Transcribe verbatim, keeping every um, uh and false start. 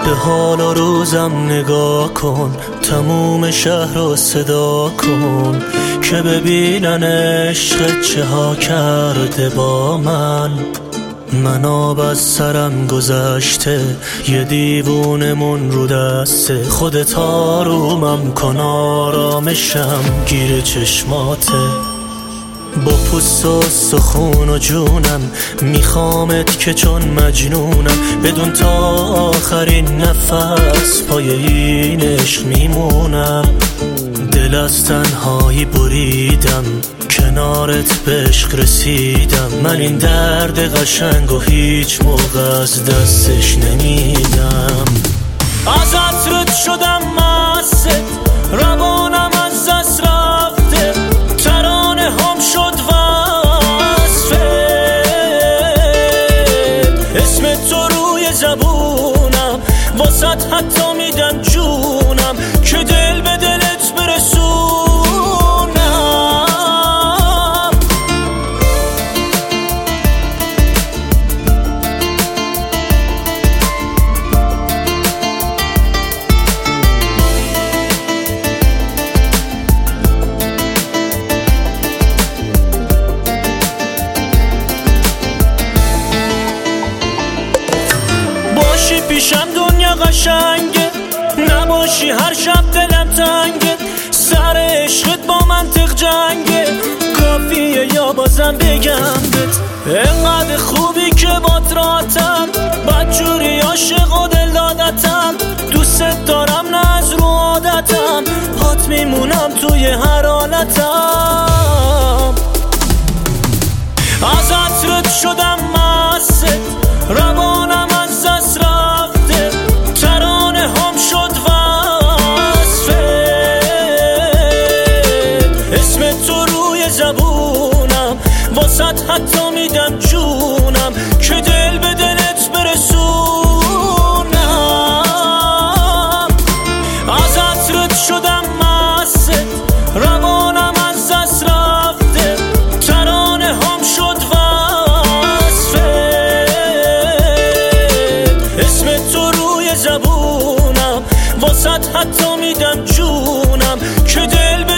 به حال و روزم نگاه کن، تموم شهر رو صدا کن که ببینن عشق چه ها کرده با من. من آب از سرم گذشته، یه دیوونمون رو دسته، خودت آرومم کن آرامشم گیر چشماته. با پوست و سخون و جونم میخوامت که چون مجنونم، بدون تا آخرین نفس پای این عشق میمونم. دل از تنهایی بریدم، کنارت به عشق رسیدم. من این درد قشنگ و هیچ موقع از دستش نمیدم. ازت رد شدم مست، روانم از دست رفته، ترانه هم شد وصفت، اسم تو روی زبونم، واسط حتی میدم جونم که دل به دلت برسونم. باشی پیشم دنیا قشنگه، نباشی هر شب دلم تنگه، سر عشقت با منطق جنگه، کافیه یا بازم بگم بهت انقدر خوبی که بات راتم، بدجوری عاشق و دل دادتم، دوست دارم نه از رو عادتم، هات میمونم توی هر حالتم. ازت رد شدم مست، روانم از دست رفته، ترانه هم شد وصفت، اسم تو روی زبونم، واسط حتی میدم جونم که دل به دلت برسونم. ازت رد شدم مست، روانم از دست رفته، ترانه هم شد وصفت، اسم تو روی زبونم، واسط حتی میدم جونم که دل